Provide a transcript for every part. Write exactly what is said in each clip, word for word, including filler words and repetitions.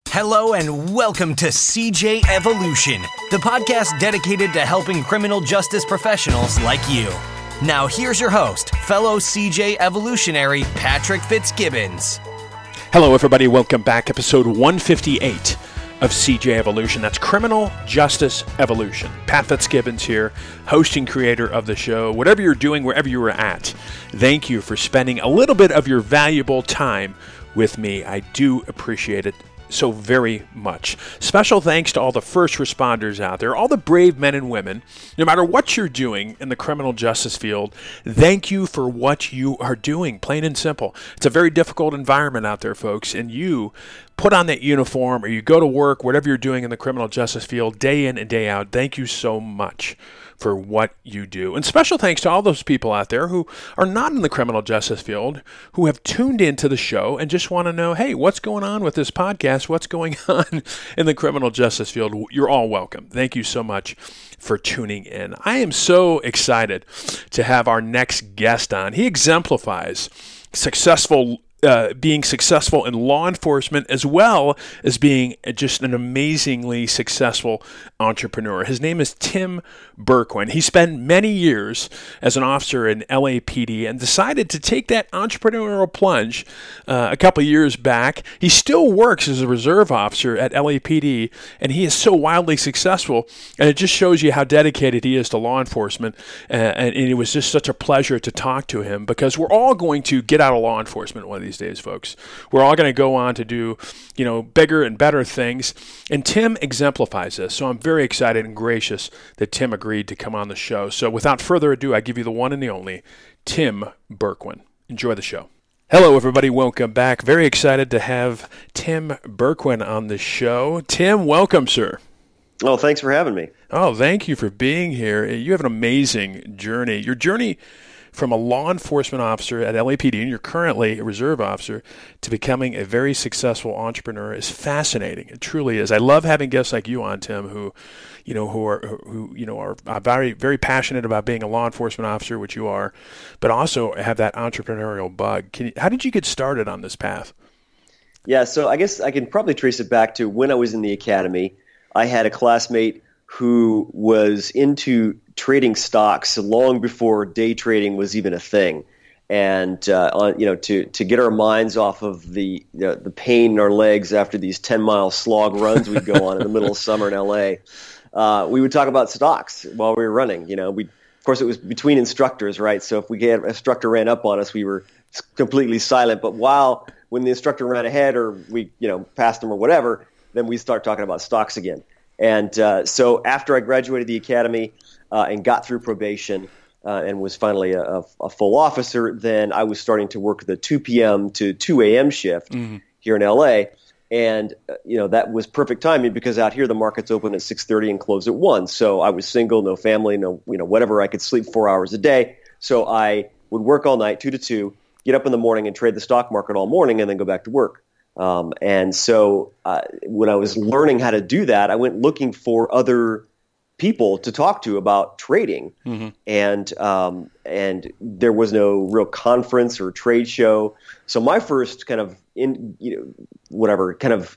Hello and welcome to C J Evolution, the podcast dedicated to helping criminal justice professionals like you. Now here's your host, fellow C J Evolutionary Patrick Fitzgibbons. Hello everybody, welcome back. Episode one fifty-eight of C J Evolution. That's Criminal Justice Evolution. Pat Fitzgibbons here, host and creator of the show. Whatever you're doing, wherever you are at, thank you for spending a little bit of your valuable time with me. I do appreciate it so very much. Special thanks to all the first responders out there, all the brave men and women, no matter what you're doing in the criminal justice field. Thank you for what you are doing, plain and simple. It's a very difficult environment out there, folks, and you put on that uniform or you go to work, whatever you're doing in the criminal justice field, day in and day out. Thank you so much for what you do. And special thanks to all those people out there who are not in the criminal justice field, who have tuned into the show and just want to know, hey, what's going on with this podcast? What's going on in the criminal justice field? You're all welcome. Thank you so much for tuning in. I am so excited to have our next guest on. He exemplifies successful Uh, being successful in law enforcement as well as being just an amazingly successful entrepreneur. His name is Tim Berquin. He spent many years as an officer in L A P D and decided to take that entrepreneurial plunge uh, a couple years back. He still works as a reserve officer at L A P D, and he is so wildly successful, and it just shows you how dedicated he is to law enforcement, uh, and, and it was just such a pleasure to talk to him, because we're all going to get out of law enforcement one of these days, folks. We're all going to go on to do, you know, bigger and better things. And Tim exemplifies this. So I'm very excited and gracious that Tim agreed to come on the show. So without further ado, I give you the one and the only Tim Berquin. Enjoy the show. Hello, everybody. Welcome back. Very excited to have Tim Berquin on the show. Tim, welcome, sir. Oh, thanks for having me. Oh, thank you for being here. You have an amazing journey. Your journey from a law enforcement officer at L A P D, and you're currently a reserve officer, to becoming a very successful entrepreneur is fascinating. It truly is. I love having guests like you on, Tim, who, you know, who are who you know are, are very very passionate about being a law enforcement officer, which you are, but also have that entrepreneurial bug. Can you, how did you get started on this path? Yeah, so I guess I can probably trace it back to when I was in the academy. I had a classmate who was into trading stocks long before day trading was even a thing, and uh, on, you know, to to get our minds off of the you know, the pain in our legs after these ten mile slog runs we'd go on in the middle of summer in L A, uh, we would talk about stocks while we were running. You know, we of course it was between instructors, right? So if we had an instructor ran up on us, we were completely silent. But while when the instructor ran ahead or we you know passed them or whatever, then we start talking about stocks again. And uh, so after I graduated the academy uh, and got through probation uh, and was finally a, a, a full officer, then I was starting to work the two p.m. to two a.m. shift mm-hmm. here in L A. And uh, you know that was perfect timing, because out here the markets open at six thirty and close at one. So I was single, no family, no you know whatever. I could sleep four hours a day. So I would work all night, two to two, get up in the morning and trade the stock market all morning, and then go back to work. Um, and so uh, when I was learning how to do that, I went looking for other people to talk to about trading. Mm-hmm. And um, and there was no real conference or trade show. So my first kind of in you know whatever kind of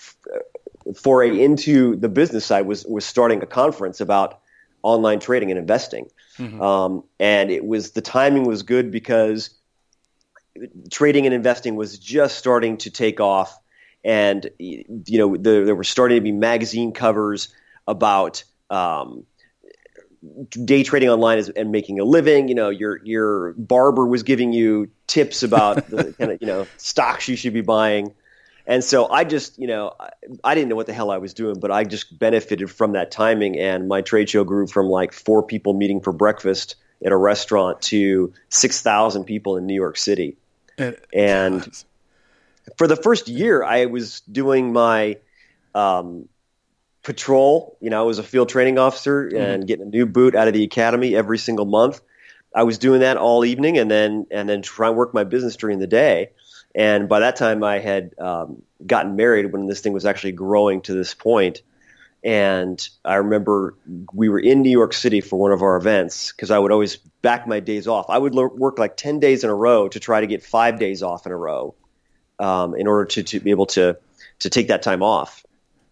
foray into the business side was was starting a conference about online trading and investing. Mm-hmm. Um, and it was the timing was good because trading and investing was just starting to take off, and you know the, there were starting to be magazine covers about um, day trading online is, and making a living. You know, your your barber was giving you tips about the kind of you know stocks you should be buying, and so I just you know I, I didn't know what the hell I was doing, but I just benefited from that timing, and my trade show grew from like four people meeting for breakfast at a restaurant to six thousand people in New York City. It and does. For the first year, I was doing my um, patrol. You know, I was a field training officer mm-hmm. and getting a new boot out of the academy every single month. I was doing that all evening, and then and then try and work my business during the day. And by that time, I had um, gotten married when this thing was actually growing to this point. And I remember we were in New York City for one of our events because I would always back my days off. I would work like ten days in a row to try to get five days off in a row um, in order to, to be able to to take that time off.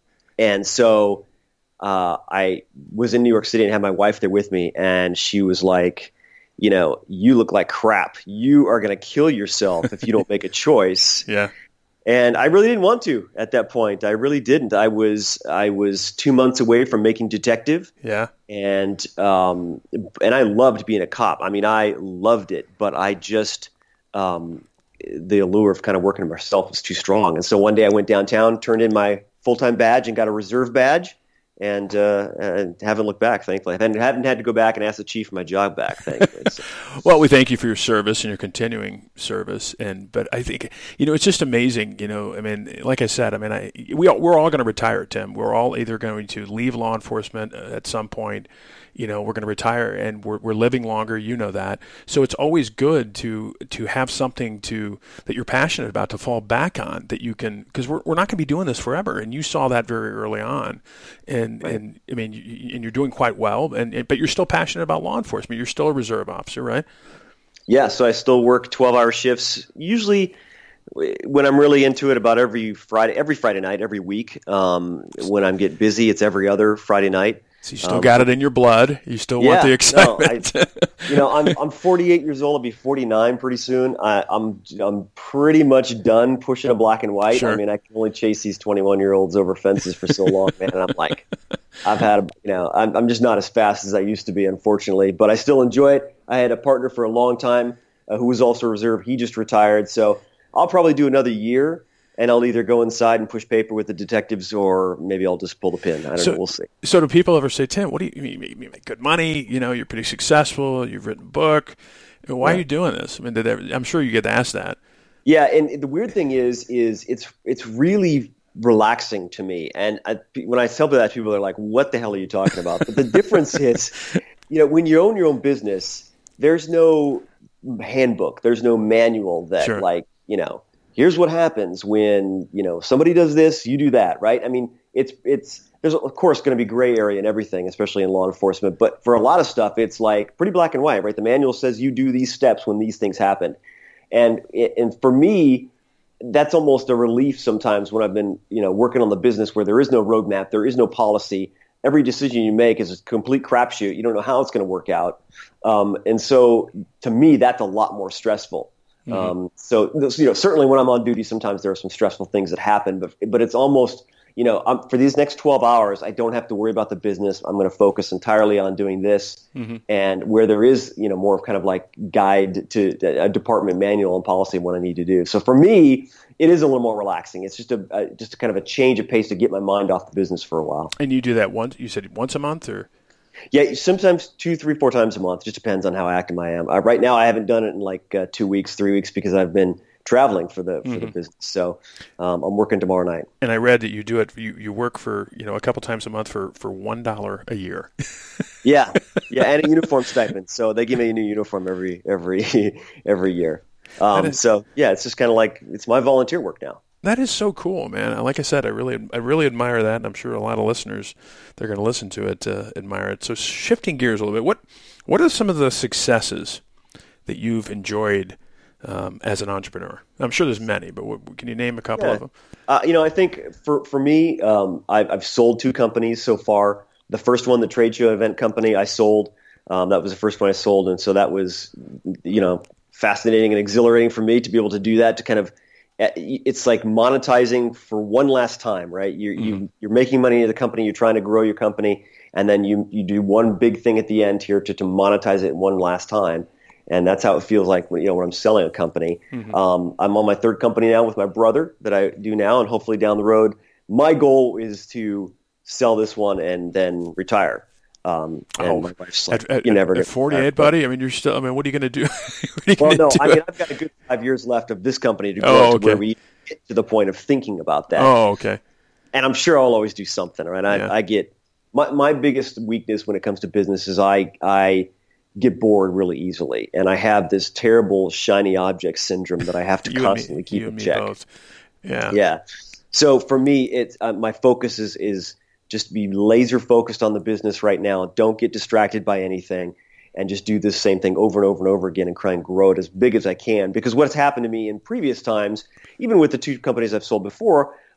And so uh, I was in New York City and had my wife there with me, and she was like, you know, you look like crap. You are going to kill yourself if you don't make a choice. Yeah. And I really didn't want to at that point. I really didn't. I was I was two months away from making Detective. Yeah. And um, and I loved being a cop. I mean, I loved it, but I just um, the allure of kind of working myself was too strong. And so one day I went downtown, turned in my full-time badge, and got a reserve badge. And, uh, and haven't looked back, thankfully. I haven't, haven't had to go back and ask the chief for my job back, thankfully. So. Well, we thank you for your service and your continuing service. And but I think, you know, it's just amazing. You know, I mean, like I said, I mean, I we all, we're all going to retire, Tim. We're all either going to leave law enforcement at some point. You know, we're going to retire, and we're we're living longer. You know that. So it's always good to to have something to that you're passionate about to fall back on, that you can, because we're we're not going to be doing this forever. And you saw that very early on, and right. and I mean, you, and you're doing quite well. And but you're still passionate about law enforcement. You're still a reserve officer, right? Yeah. So I still work twelve-hour shifts, usually when I'm really into it, about every Friday, every Friday night, every week. Um, when I'm getting busy, it's every other Friday night. So you still um, got it in your blood. You still yeah, want the excitement. No, I, you know, I'm I'm forty-eight years old. I'll be forty-nine pretty soon. I, I'm I'm pretty much done pushing a black and white. Sure. I mean, I can only chase these twenty-one-year-olds over fences for so long, man. And I'm like, I've had, a, you know, I'm I'm just not as fast as I used to be, unfortunately. But I still enjoy it. I had a partner for a long time uh, who was also a reserve. He just retired, so I'll probably do another year. And I'll either go inside and push paper with the detectives, or maybe I'll just pull the pin. I don't so, know. We'll see. So do people ever say, Tim, what do you, you, you make good money? You know, you're pretty successful. You've written a book. Why yeah. are you doing this? I mean, did ever, I'm sure you get asked that. Yeah, and the weird thing is, is it's it's really relaxing to me. And I, when I tell that, people are like, "What the hell are you talking about?" But the difference is, you know, when you own your own business, there's no handbook, there's no manual that, sure. like, you know. Here's what happens when, you know, somebody does this, you do that, right? I mean, it's it's there's of course going to be gray area in everything, especially in law enforcement. But for a lot of stuff, it's like pretty black and white, right? The manual says you do these steps when these things happen, and and for me, that's almost a relief sometimes when I've been, you know, working on the business where there is no roadmap, there is no policy. Every decision you make is a complete crapshoot. You don't know how it's going to work out, um, and so to me, that's a lot more stressful. Mm-hmm. Um, so, you know, certainly when I'm on duty, sometimes there are some stressful things that happen, but, but it's almost, you know, I'm, for these next twelve hours, I don't have to worry about the business. I'm going to focus entirely on doing this. Mm-hmm. And where there is, you know, more of kind of like guide to a department manual and policy of what I need to do. So for me, it is a little more relaxing. It's just a, a just a kind of a change of pace to get my mind off the business for a while. And you do that once, you said once a month, or? Yeah, sometimes two, three, four times a month. Just depends on how active I am. Uh, right now, I haven't done it in like uh, two weeks, three weeks because I've been traveling for the for mm-hmm. the business. So um, I'm working tomorrow night. And I read that you do it. You, you work for you know a couple times a month for, for one dollar a year. yeah, yeah, and a uniform stipend. So they give me a new uniform every every every year. Um, is, so yeah, it's just kind of like it's my volunteer work now. That is so cool, man. Like I said, I really, I really admire that, and I'm sure a lot of listeners, they're going to listen to it, uh, admire it. So, shifting gears a little bit, what, what are some of the successes that you've enjoyed um, as an entrepreneur? I'm sure there's many, but what, can you name a couple yeah. of them? Uh, you know, I think for for me, um, I've, I've sold two companies so far. The first one, the trade show event company, I sold. Um, that was the first one I sold, and so that was, you know, fascinating and exhilarating for me to be able to do that. To kind of It's like monetizing for one last time, right? You're, mm-hmm. you, you're making money at the company, you're trying to grow your company, and then you, you do one big thing at the end here to, to monetize it one last time. And that's how it feels like when, you know, when I'm selling a company. Mm-hmm. Um, I'm on my third company now with my brother that I do now, and hopefully down the road, my goal is to sell this one and then retire. Um, and oh, my wife's like, at, you never at forty-eight, buddy. I mean, you're still. I mean, what are you going to do? Well, no, I mean, I've got a good five years left of this company to grow oh, okay. to where we get to the point of thinking about that. Oh, okay. And I'm sure I'll always do something, right? I, yeah. I get my my biggest weakness when it comes to business is I I get bored really easily, and I have this terrible shiny object syndrome that I have to constantly me, keep you in and check. Me both. Yeah, yeah. So for me, it's uh, my focus is is. Just be laser focused on the business right now. Don't get distracted by anything, and just do this same thing over and over and over again and try and grow it as big as I can. Because what's happened to me in previous times, even with the two companies I've sold before,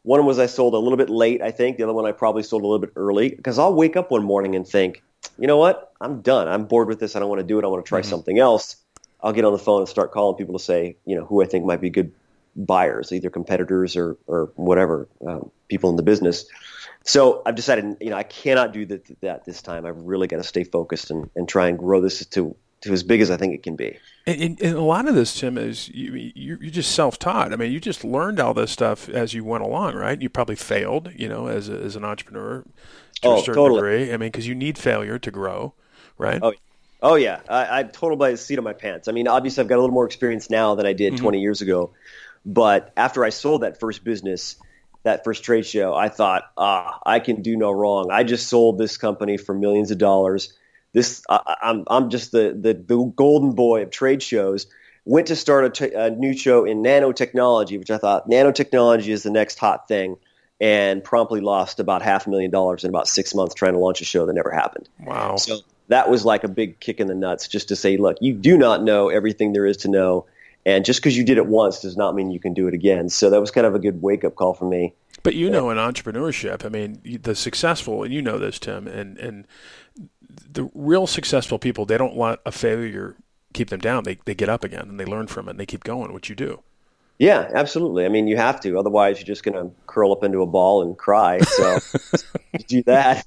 One was I sold a little bit late, I think. The other one I probably sold a little bit early because I'll wake up one morning and think, you know what? I'm done. I'm bored with this. I don't want to do it. I want to try mm-hmm. something else. I'll get on the phone and start calling people to say, you know, who I think might be good buyers, either competitors or, or whatever, um, people in the business. So I've decided, you know, I cannot do that, that this time. I've really got to stay focused and, and try and grow this to to as big as I think it can be. And, and, and a lot of this, Tim, is you, you, you're just self-taught. I mean, you just learned all this stuff as you went along, right? You probably failed, you know, as a, as an entrepreneur to oh, a certain totally. degree. I mean, because you need failure to grow, right? Oh, oh yeah. I, I'm total by the seat of my pants. I mean, obviously, I've got a little more experience now than I did mm-hmm. twenty years ago. But after I sold that first business, that first trade show, I thought, ah, I can do no wrong. I just sold this company for millions of dollars. This I, I'm I'm just the, the the golden boy of trade shows. Went to start a, t- a new show in nanotechnology, which I thought nanotechnology is the next hot thing, and promptly lost about half a million dollars in about six months trying to launch a show that never happened. Wow! So that was like a big kick in the nuts, just to say, look, you do not know everything there is to know, and just because you did it once does not mean you can do it again. So that was kind of a good wake up call for me. But you know, in entrepreneurship, I mean, the successful, and you know this, Tim, and and. The real successful people, they don't let a failure keep them down. They they get up again and they learn from it and they keep going, which you do. Yeah, absolutely. I mean, you have to. Otherwise, you're just going to curl up into a ball and cry. So you do that.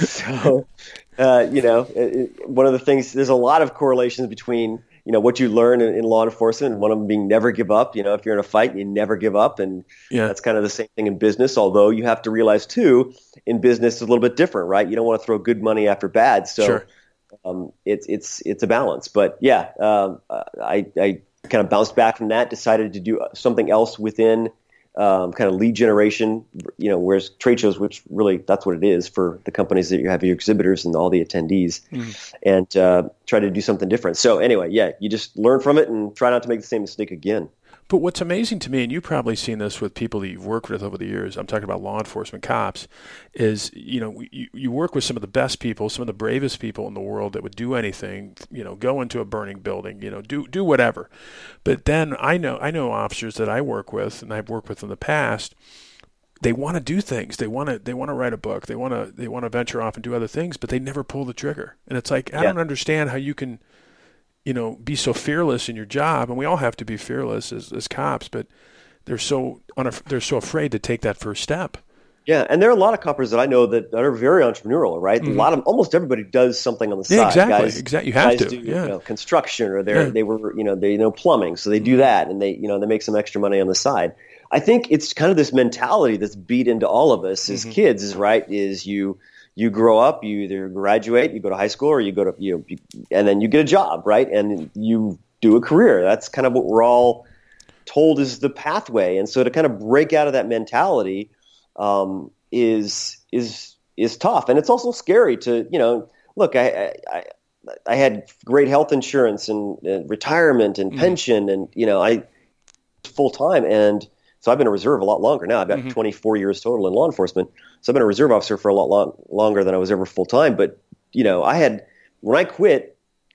So, uh, you know, it, it, one of the things, there's a lot of correlations between, you know, what you learn in, in law enforcement, and one of them being never give up. You know, if you're in a fight, you never give up. And yeah. that's kind of the same thing in business, although you have to realize, too, in business it's a little bit different, right? You don't want to throw good money after bad. So sure. um, it's it's it's a balance. But, yeah, um, I, I kind of bounced back from that, decided to do something else within um, kind of lead generation, you know, whereas trade shows, which really that's what it is for the companies that you have your exhibitors and all the attendees, mm. and uh, try to do something different. So anyway, yeah, you just learn from it and try not to make the same mistake again. But what's amazing to me, and you've probably seen this with people that you've worked with over the years, I'm talking about law enforcement cops, is, you know, you, you work with some of the best people, some of the bravest people in the world that would do anything, you know, go into a burning building, you know, do do whatever. But then I know I know officers that I work with, and I've worked with in the past, they want to do things. They want to they want to write a book. They want to they want to venture off and do other things, but they never pull the trigger. And it's like, I yeah. don't understand how you can, you know, be so fearless in your job, and we all have to be fearless as, as cops, but they're so unaf- they're so afraid to take that first step. Yeah, and there are a lot of coppers that I know that, that are very entrepreneurial, right? Mm-hmm. A lot of almost everybody does something on the yeah, side. Exactly, guys, exactly. You have guys to. do yeah. you know, construction, or they yeah. they were you know they know plumbing, so they do mm-hmm. that, and they you know they make some extra money on the side. I think it's kind of this mentality that's beat into all of us as mm-hmm. kids, is right? Is you. You grow up, you either graduate, you go to high school, or you go to, you know, and then you get a job, right? And you do a career. That's kind of what we're all told is the pathway. And so to kind of break out of that mentality um, is is is tough, and it's also scary to, you know, look. I I, I had great health insurance and uh, retirement and pension, mm-hmm. and you know, I full time, and so I've been a reserve a lot longer now. I've got mm-hmm. twenty-four years total in law enforcement. So I've been a reserve officer for a lot long, longer than I was ever full time. But, you know, I had, when I quit,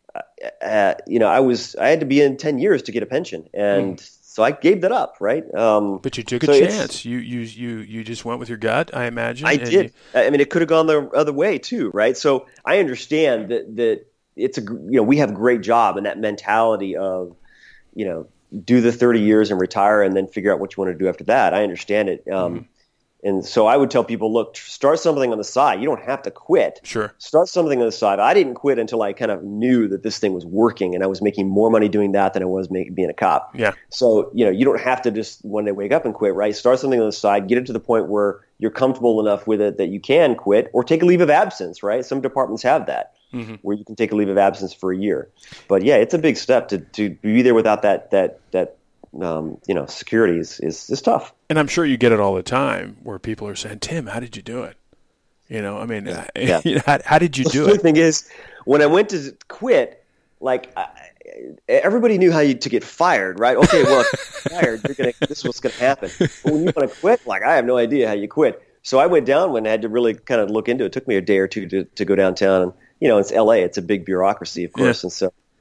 uh, you know, I was, I had to be in ten years to get a pension. And mm. so I gave that up, right? Um, but you took a so chance. You, you, you, you just went with your gut, I imagine. I did. You... I mean, it could have gone the other way too, right? So I understand that, that it's a, you know, we have a great job, and that mentality of, you know, do the thirty years and retire and then figure out what you want to do after that. I understand it. Um, mm. And so I would tell people, look, start something on the side. You don't have to quit. Sure. Start something on the side. I didn't quit until I kind of knew that this thing was working, and I was making more money doing that than I was making, being a cop. Yeah. So, you know, you don't have to just one day wake up and quit, right? Start something on the side, get it to the point where you're comfortable enough with it that you can quit, or take a leave of absence, right? Some departments have that, mm-hmm. where you can take a leave of absence for a year. But yeah, it's a big step to, to be there without that, that, that, Um, you know, security is, is, is tough. And I'm sure you get it all the time where people are saying, Tim, how did you do it? You know, I mean, yeah. Yeah. You know, how, how did you do the it? The thing is, when I went to quit, like, I, everybody knew how you to get fired, right? Okay, well, if you're fired, you're gonna, this is what's going to happen. But when you want to quit, like, I have no idea how you quit. So I went down when I had to really kind of look into it. It took me a day or two to, to go downtown. And, you know, it's L A. It's a big bureaucracy, of course. Yeah. And so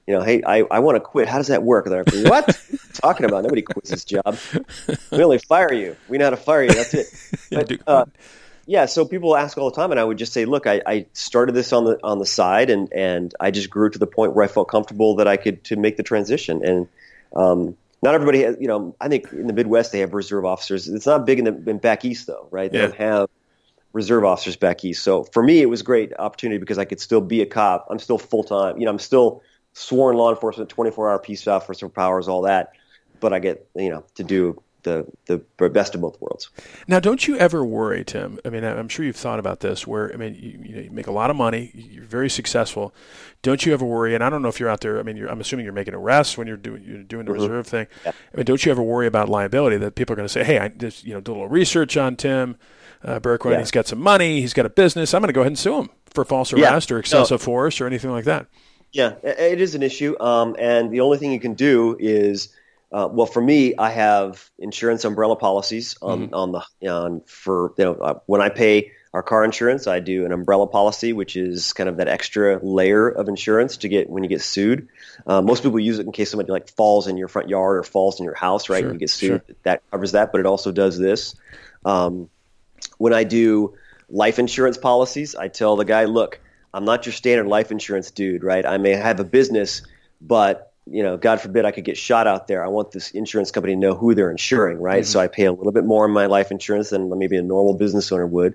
you know, hey, I, I want to quit. How does that work? They're like, what? What are you talking about? Nobody quits this job. We only fire you. We know how to fire you. That's it. But, uh, yeah, so people ask all the time, and I would just say, look, I, I started this on the on the side, and, and I just grew to the point where I felt comfortable that I could to make the transition. And um, not everybody has, you know, I think in the Midwest they have reserve officers. It's not big in the in back east though, right? They yeah. don't have reserve officers back east. So for me, it was a great opportunity because I could still be a cop. I'm still full time. You know, I'm still sworn law enforcement, twenty-four hour peace officer powers, all that. But I get, you know, to do the the best of both worlds. Now, don't you ever worry, Tim? I mean, I'm sure you've thought about this. Where I mean, you, you, know, you make a lot of money, you're very successful. Don't you ever worry? And I don't know if you're out there. I mean, you're, I'm assuming you're making arrests when you're doing you're doing the mm-hmm. reserve thing. Yeah. I mean, don't you ever worry about liability that people are going to say, "Hey, I just you know did a little research on Tim uh, Berquin. Yeah. He's got some money. He's got a business. I'm going to go ahead and sue him for false arrest yeah. or excessive no. force or anything like that." Yeah, it is an issue, um, and the only thing you can do is. Uh, well, for me, I have insurance umbrella policies on, mm-hmm. on the on for you know uh, when I pay our car insurance, I do an umbrella policy, which is kind of that extra layer of insurance to get when you get sued. Uh, most people use it in case somebody like falls in your front yard or falls in your house, right? Sure, and you get sued. Sure. That covers that, but it also does this. Um, when I do life insurance policies, I tell the guy, look, I'm not your standard life insurance dude, right? I may have a business, but you know, God forbid I could get shot out there. I want this insurance company to know who they're insuring, right? Mm-hmm. So I pay a little bit more on my life insurance than maybe a normal business owner would.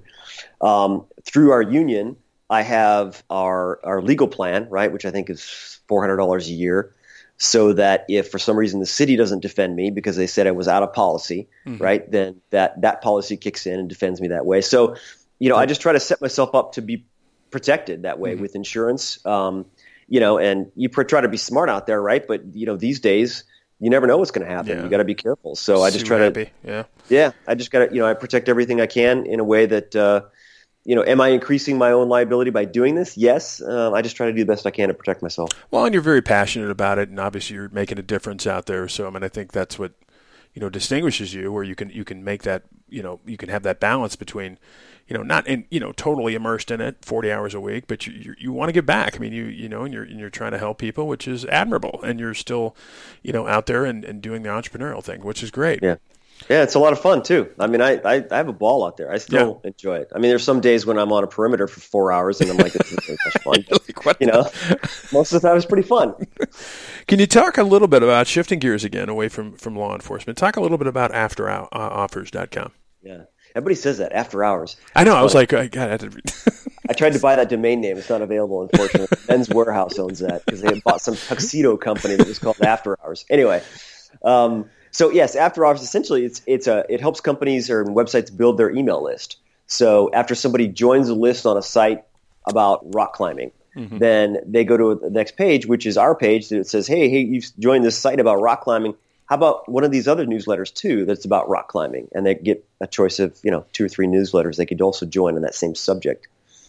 Um, through our union, I have our our legal plan, right, which I think is four hundred dollars a year, so that if for some reason the city doesn't defend me because they said I was out of policy, mm-hmm. right, then that, that policy kicks in and defends me that way. So, you know, I just try to set myself up to be protected that way mm-hmm. with insurance. Um You know, and you pr- try to be smart out there, right? But you know, these days, you never know what's going to happen. Yeah. You got to be careful. So I just Super try happy. to, yeah, yeah, I just got to, you know, I protect everything I can in a way that, uh, you know, am I increasing my own liability by doing this? Yes. Um, I just try to do the best I can to protect myself. Well, and you're very passionate about it, and obviously you're making a difference out there. So I mean, I think that's what you know distinguishes you, where you can you can make that you know you can have that balance between. You know, not in you know totally immersed in it, forty hours a week, but you you, you want to give back. I mean, you you know, and you're and you're trying to help people, which is admirable, and you're still, you know, out there and, and doing the entrepreneurial thing, which is great. Yeah, yeah, it's a lot of fun too. I mean, I I, I have a ball out there. I still yeah. enjoy it. I mean, there's some days when I'm on a perimeter for four hours and I'm like, this is really much fun. like, what you know, most of the time it's pretty fun. Can you talk a little bit about shifting gears again away from from law enforcement? Talk a little bit about after offers dot com. Yeah. Everybody says that, after hours. I know. I was like, I got to read. I tried to buy that domain name. It's not available, unfortunately. Men's Warehouse owns that because they had bought some tuxedo company that was called After Hours. Anyway, um, so yes, After Hours, essentially, it's it's a it helps companies or websites build their email list. So after somebody joins a list on a site about rock climbing, mm-hmm. then they go to the next page, which is our page that says, hey, hey, you've joined this site about rock climbing. How about one of these other newsletters too that's about rock climbing? And they get a choice of, you know, two or three newsletters they could also join on that same subject.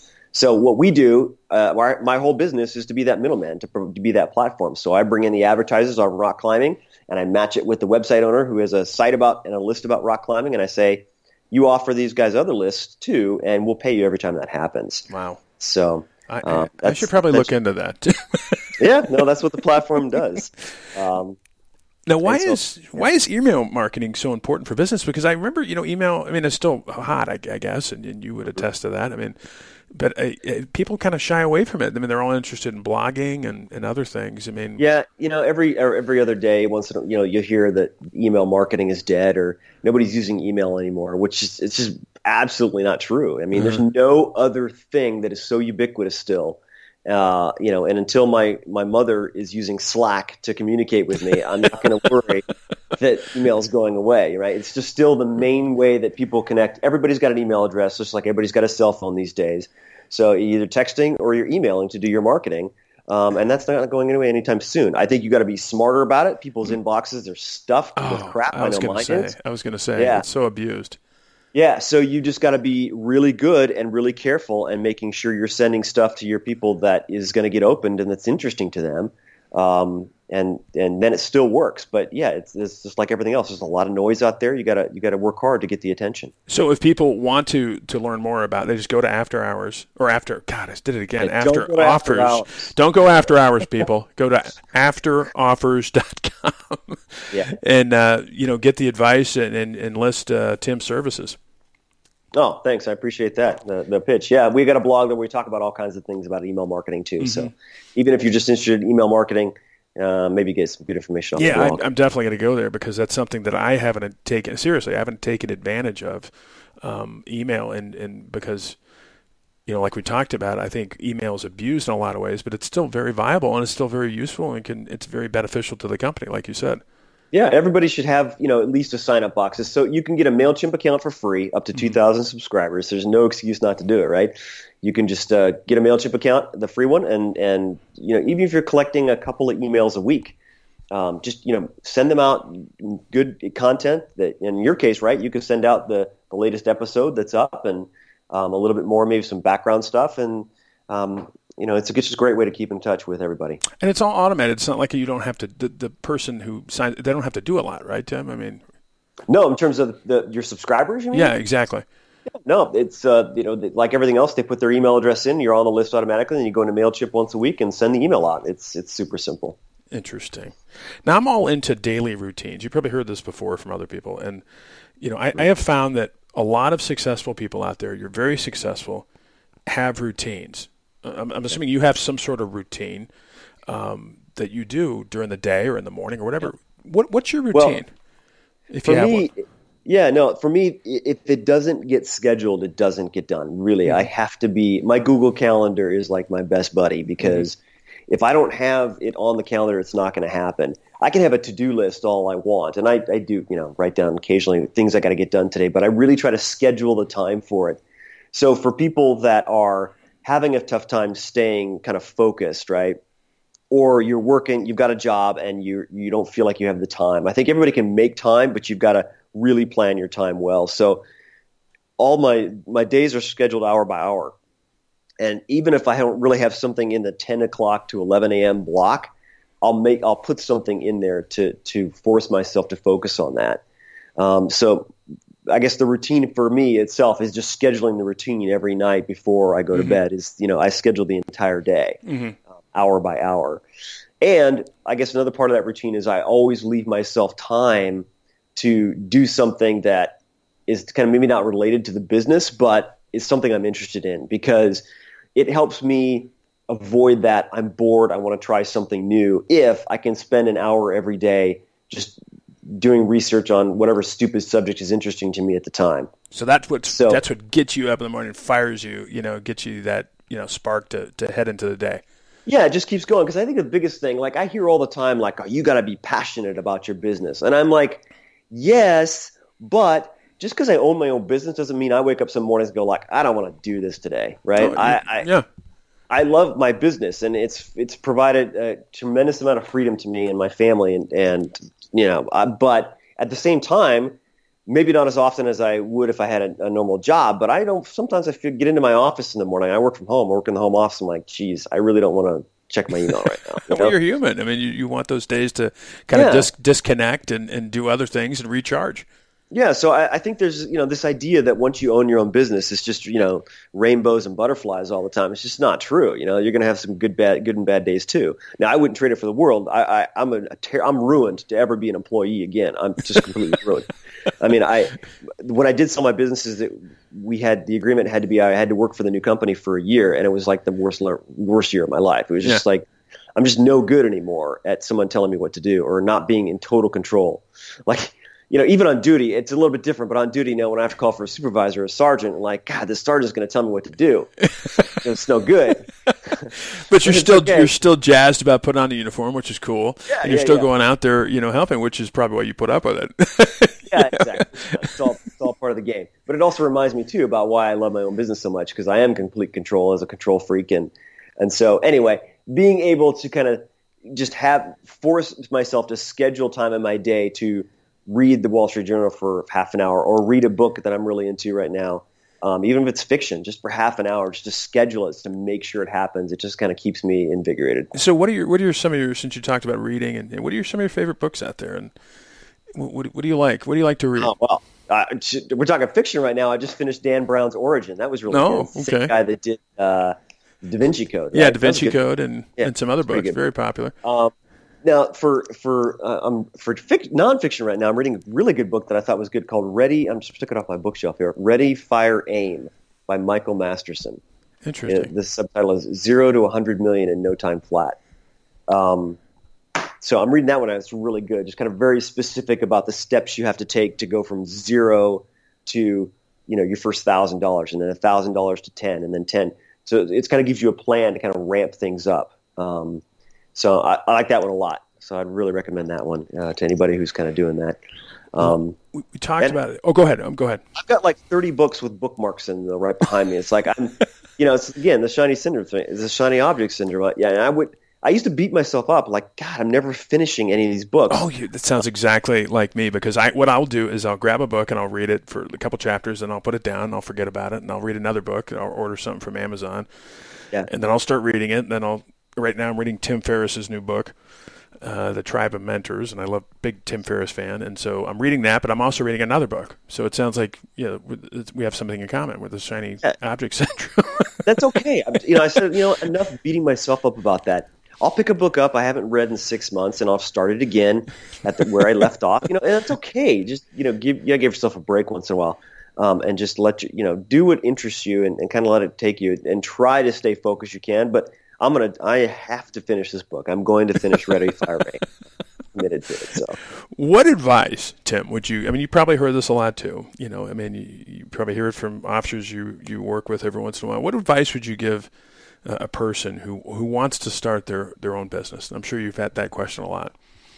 So what we do, uh, our, my whole business is to be that middleman, to, to be that platform. So I bring in the advertisers on rock climbing, and I match it with the website owner who has a site about and a list about rock climbing, and I say, you offer these guys other lists too, and we'll pay you every time that happens. Wow. So I, uh, I should probably look into that. Yeah, no, that's what the platform does. Um, Now, why so, is yeah. why is email marketing so important for business? Because I remember, you know, email. I mean, it's still hot, I, I guess, and, and you would attest to that. I mean, but uh, uh, people kind of shy away from it. I mean, they're all interested in blogging and, and other things. I mean, yeah, you know, every every other day, once in a, you know, you hear that email marketing is dead or nobody's using email anymore, which is it's just absolutely not true. I mean, mm-hmm. there's no other thing that is so ubiquitous still. Uh, you know, and until my, my mother is using Slack to communicate with me, I'm not going to worry that email is going away, right? It's just still the main way that people connect. Everybody's got an email address, just like everybody's got a cell phone these days. So you're either texting or you're emailing to do your marketing, um, and that's not going away anytime soon. I think you got to be smarter about it. People's inboxes are stuffed oh, with crap. I was going to say, I was going to say, yeah. It's so abused. Yeah, so you just got to be really good and really careful and making sure you're sending stuff to your people that is going to get opened and that's interesting to them. Um, and and then it still works. But yeah, it's, it's just like everything else. There's a lot of noise out there. You gotta you gotta work hard to get the attention. So if people want to to learn more about it, they just go to After Hours or after. God, I did it again. Hey, after don't go to Offers. After Hours. Don't go After Hours, people. Go to after offers dot com. Yeah. And uh, you know, get the advice and and, and list uh, Tim's services. Oh, thanks. I appreciate that. The, the pitch. Yeah, we got a blog that we talk about all kinds of things about email marketing too. Mm-hmm. So even if you're just interested in email marketing, uh, maybe get some good information on yeah, the blog. I, I'm definitely going to go there because that's something that I haven't taken seriously. I haven't taken advantage of um, email, and, and because, you know, like we talked about, I think email is abused in a lot of ways, but it's still very viable and it's still very useful and can it's very beneficial to the company, like you said. Yeah, everybody should have, you know, at least a sign-up box. So you can get a MailChimp account for free, up to two thousand mm-hmm. subscribers. There's no excuse not to do it, right? You can just uh, get a MailChimp account, the free one, and, and you know, even if you're collecting a couple of emails a week, um, just, you know, send them out good content that, in your case, right, you can send out the, the latest episode that's up and um, a little bit more, maybe some background stuff, and um, you know, it's, a, it's just a great way to keep in touch with everybody. And it's all automated. It's not like you don't have to, the, the person who signs, they don't have to do a lot, right, Tim? I mean. No, in terms of the, your subscribers, you mean? Yeah, exactly. No, it's, uh, you know, like everything else, they put their email address in, you're on the list automatically, and you go into MailChimp once a week and send the email out. It's, it's super simple. Interesting. Now, I'm all into daily routines. You probably heard this before from other people. And, you know, I, I have found that a lot of successful people out there, you're very successful, have routines. I'm, I'm assuming you have some sort of routine um, that you do during the day or in the morning or whatever. What, what's your routine? Well, if you for have me, one? Yeah, no, for me, if it doesn't get scheduled, it doesn't get done. Really, mm-hmm. I have to be – my Google Calendar is like my best buddy because mm-hmm. if I don't have it on the calendar, it's not going to happen. I can have a to-do list all I want, and I, I do, you know, write down occasionally things I got to get done today, but I really try to schedule the time for it. So for people that are having a tough time staying kind of focused, right, or you're working, you've got a job and you you don't feel like you have the time. I think everybody can make time, but you've got to really plan your time well. So all my my days are scheduled hour by hour. And even if I don't really have something in the ten o'clock to eleven a.m. block, I'll make I'll put something in there to to force myself to focus on that. Um, so I guess the routine for me itself is just scheduling the routine every night before I go to mm-hmm. bed. Is you know I schedule the entire day, mm-hmm. uh, hour by hour. And I guess another part of that routine is I always leave myself time to do something that is kind of maybe not related to the business, but is something I'm interested in because it helps me avoid that I'm bored, I want to try something new if I can spend an hour every day just doing research on whatever stupid subject is interesting to me at the time. So that's what so, that's what gets you up in the morning, fires you, you know, gets you that, you know, spark to, to head into the day. Yeah, it just keeps going because I think the biggest thing, like I hear all the time, like, oh, you got to be passionate about your business. And I'm like, yes, but just because I own my own business doesn't mean I wake up some mornings and go like, I don't want to do this today, right? Oh, I, I yeah. I love my business, and it's it's provided a tremendous amount of freedom to me and my family, and and you know, uh, but at the same time, maybe not as often as I would if I had a, a normal job. But I don't. Sometimes I feel, get into my office in the morning. I work from home. I work in the home office. I'm like, geez, I really don't want to check my email right now. You know? Well, you're human. I mean, you, you want those days to kind yeah. of dis- disconnect and, and do other things and recharge. Yeah, so I, I think there's you know this idea that once you own your own business, it's just you know rainbows and butterflies all the time. It's just not true. You know, you're going to have some good, bad, good and bad days too. Now, I wouldn't trade it for the world. I, I, I'm a, a ter- I'm ruined to ever be an employee again. I'm just completely ruined. I mean, I when I did sell my businesses, that we had the agreement had to be I had to work for the new company for a year, and it was like the worst worst year of my life. It was just yeah. like I'm just no good anymore at someone telling me what to do or not being in total control. Like. You know, even on duty, it's a little bit different. But on duty, you know, when I have to call for a supervisor or a sergeant, I'm like, God, this sergeant's going to tell me what to do. It's no good. But you're still okay. you're still jazzed about putting on the uniform, which is cool. Yeah, and you're yeah, still yeah. going out there, you know, helping, which is probably why you put up with it. yeah, exactly. It's all it's all part of the game. But it also reminds me too about why I love my own business so much because I am complete control as a control freak, and and so anyway, being able to kind of just have force myself to schedule time in my day to read the Wall Street Journal for half an hour or read a book that I'm really into right now Um, even if it's fiction, just for half an hour, just to schedule it to make sure it happens. It just kind of keeps me invigorated. So what are your, what are your, some of your, since you talked about reading, and, and what are your, some of your favorite books out there? And what, what, what do you like? What do you like to read? Oh, well, uh, we're talking fiction right now. I just finished Dan Brown's Origin. That was really oh, good. Okay. The guy that did uh, Da Vinci Code. Right? Yeah, Da Vinci Code and, yeah, and some other books, good. very popular. Um, Now, for for uh, um, for fic- nonfiction right now, I'm reading a really good book that I thought was good called Ready. I'm just took it off my bookshelf here. Ready, Fire, Aim by Michael Masterson. Interesting. Uh, the subtitle is Zero to one hundred Million in No Time Flat. Um, so I'm reading that one, and it's really good. Just kind of very specific about the steps you have to take to go from zero to, you know, your first thousand dollars, and then a thousand dollars to ten, and then ten. So it's kind of gives you a plan to kind of ramp things up. Um, So I, I like that one a lot. So I'd really recommend that one uh, to anybody who's kind of doing that. Um, we, we talked about it. Oh, go ahead. Um, go ahead. I've got like thirty books with bookmarks in the right behind me. It's like I'm, you know, it's again the shiny syndrome thing. It's the shiny object syndrome. Yeah, and I would. I used to beat myself up like, God, I'm never finishing any of these books. Oh, you, that sounds exactly like me, because I what I'll do is I'll grab a book and I'll read it for a couple chapters, and I'll put it down and I'll forget about it, and I'll read another book, and I'll order something from Amazon, Yeah. and then I'll start reading it, and then I'll. Right now I'm reading Tim Ferriss's new book, uh, The Tribe of Mentors, and I love big Tim Ferriss fan, and so I'm reading that, but I'm also reading another book. So it sounds like you know, we have something in common with the shiny yeah. object syndrome. That's okay. I'm, you know, I said, you know, enough beating myself up about that. I'll pick a book up I haven't read in six months, and I'll start it again at the, where I left off. You know, and that's okay. Just you know, give you gotta give yourself a break once in a while, um, and just let you you know do what interests you, and, and kind of let it take you, and try to stay focused you can, but. I'm gonna. I have to finish this book. I'm going to finish Ready, Fire, Aim. Committed to it. So, what advice, Tim, would you? I mean, you probably heard this a lot too. You know, I mean, you, you probably hear it from officers you, you work with every once in a while. What advice would you give uh, a person who, who wants to start their, their own business? And I'm sure you've had that question a lot.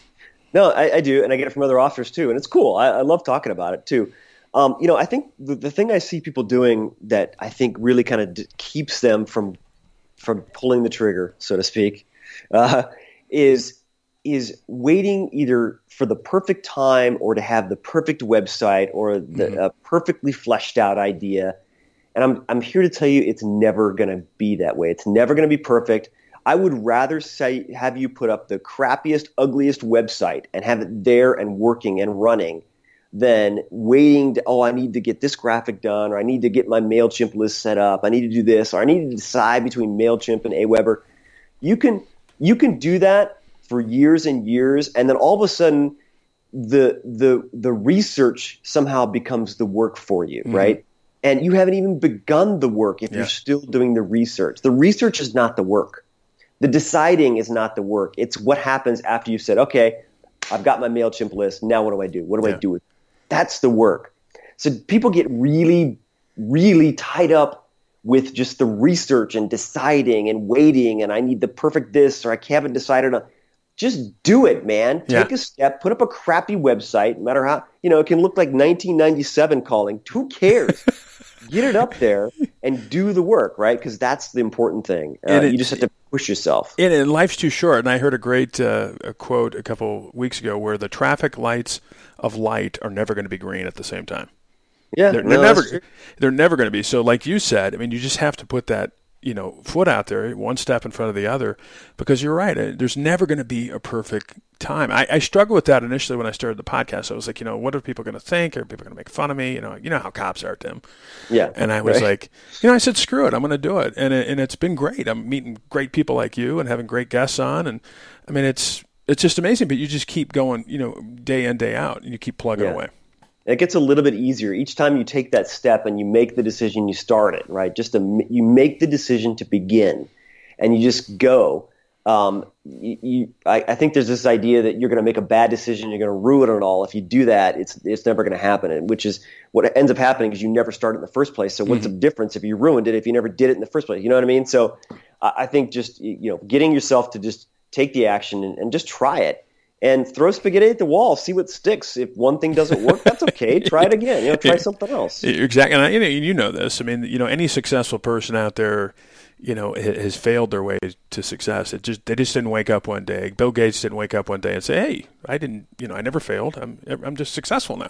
No, I, I do, and I get it from other officers too, and it's cool. I, I love talking about it too. Um, you know, I think the, the thing I see people doing that I think really kind of d- keeps them from from pulling the trigger, so to speak, uh, is is waiting either for the perfect time or to have the perfect website or the mm-hmm. uh, perfectly fleshed out idea. And I'm I'm here to tell you, it's never going to be that way. It's never going to be perfect. I would rather say have you put up the crappiest, ugliest website and have it there and working and running than waiting to, oh, I need to get this graphic done, or I need to get my MailChimp list set up. I need to do this, or I need to decide between MailChimp and Aweber. You can you can do that for years and years, and then all of a sudden the the the research somehow becomes the work for you, mm-hmm. right? And you haven't even begun the work if yeah. you're still doing the research. The research is not the work. The deciding is not the work. It's what happens after you've said, okay, I've got my MailChimp list. Now what do I do? What do yeah. I do with it? That's the work. So people get really, really tied up with just the research and deciding and waiting, and I need the perfect this, or I haven't decided on. Just do it, man. Take yeah. a step. Put up a crappy website, no matter how, you know, it can look like nineteen ninety-seven calling. Who cares? Get it up there and do the work, right? Because that's the important thing. Uh, it, you just have to push yourself. And, and life's too short. And I heard a great uh, a quote a couple weeks ago where the traffic lights of light are never going to be green at the same time. Yeah, they're, no, they're never. They're never going to be. So, like you said, I mean, you just have to put that, you know, foot out there, one step in front of the other, because you're right. There's never going to be a perfect time. I, I struggled with that initially when I started the podcast. I was like, you know, what are people going to think? Are people going to make fun of me? You know, you know how cops are, Tim. Yeah. And I was right. like, you know, I said, screw it, I'm going to do it, and it, and it's been great. I'm meeting great people like you and having great guests on, and I mean, it's it's just amazing. But you just keep going, you know, day in, day out, and you keep plugging yeah. away. It gets a little bit easier each time you take that step and you make the decision, you start it, right? Just to, you make the decision to begin, and you just go. Um, you, you, I, I think there's this idea that you're going to make a bad decision, you're going to ruin it all. If you do that, it's it's never going to happen, and which is what ends up happening is you never started in the first place. So what's mm-hmm. the difference if you ruined it if you never did it in the first place? You know what I mean? So I, I think just you know getting yourself to just take the action and, and just try it. And throw spaghetti at the wall, see what sticks. If one thing doesn't work, that's okay. Try it again. You know, try something else. Exactly. And I, you know, you know this. I mean, you know, any successful person out there, you know, has failed their way to success. It just they just didn't wake up one day. Bill Gates didn't wake up one day and say, "Hey, I didn't. You know, I never failed. I'm I'm just successful now."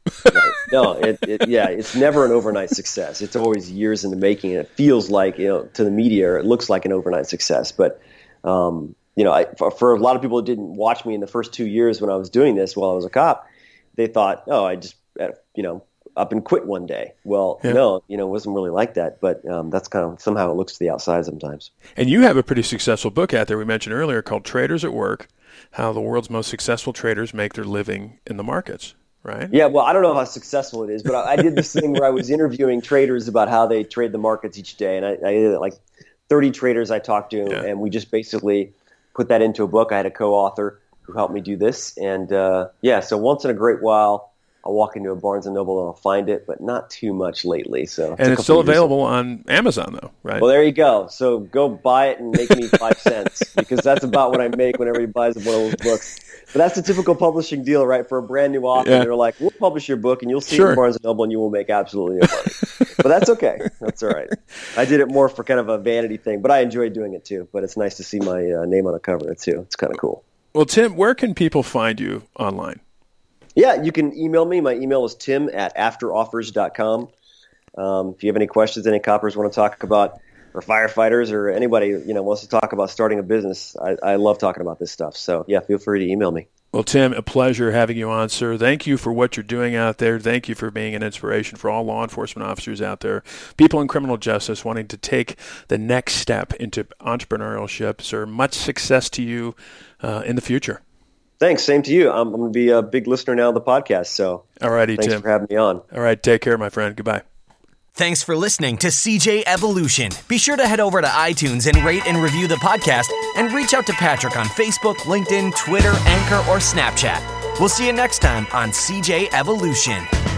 Right. No, it, it, yeah, it's never an overnight success. It's always years in the making, and it feels like, you know, to the media, or it looks like an overnight success. But, um, you know, I, for, for a lot of people who didn't watch me in the first two years when I was doing this while I was a cop, they thought, oh, I just, you know, up and quit one day. Well, yeah. no, you know, it wasn't really like that. But um, that's kind of somehow it looks to the outside sometimes. And you have a pretty successful book out there we mentioned earlier called Traders at Work, How the World's Most Successful Traders Make Their Living in the Markets. Right. Yeah, well, I don't know how successful it is, but I, I did this thing where I was interviewing traders about how they trade the markets each day, and I, I did like thirty traders I talked to, yeah. and we just basically put that into a book. I had a co-author who helped me do this, and uh, yeah, so once in a great while, I'll walk into a Barnes and Noble and I'll find it, but not too much lately. So, and it's still available on Amazon, though, right? Well, there you go. So go buy it and make me five cents, because that's about what I make when everybody buys one of those books. But that's the typical publishing deal, right? For a brand new author, yeah. they're like, "We'll publish your book, and you'll see sure. it in Barnes and Noble, and you will make absolutely no money." But that's okay. That's all right. I did it more for kind of a vanity thing, but I enjoy doing it too. But it's nice to see my uh, name on a cover too. It's kind of cool. Well, Tim, where can people find you online? Yeah, you can email me. My email is tim at afteroffers dot com. Um, if you have any questions, any coppers want to talk about, or firefighters, or anybody you know wants to talk about starting a business, I, I love talking about this stuff. So, yeah, feel free to email me. Well, Tim, a pleasure having you on, sir. Thank you for what you're doing out there. Thank you for being an inspiration for all law enforcement officers out there, people in criminal justice wanting to take the next step into entrepreneurship. Sir, much success to you uh, in the future. Thanks. Same to you. I'm, I'm going to be a big listener now of the podcast. So, all righty, thanks Tim. for having me on. All right. Take care, my friend. Goodbye. Thanks for listening to C J Evolution. Be sure to head over to iTunes and rate and review the podcast, and reach out to Patrick on Facebook, LinkedIn, Twitter, Anchor, or Snapchat. We'll see you next time on C J Evolution.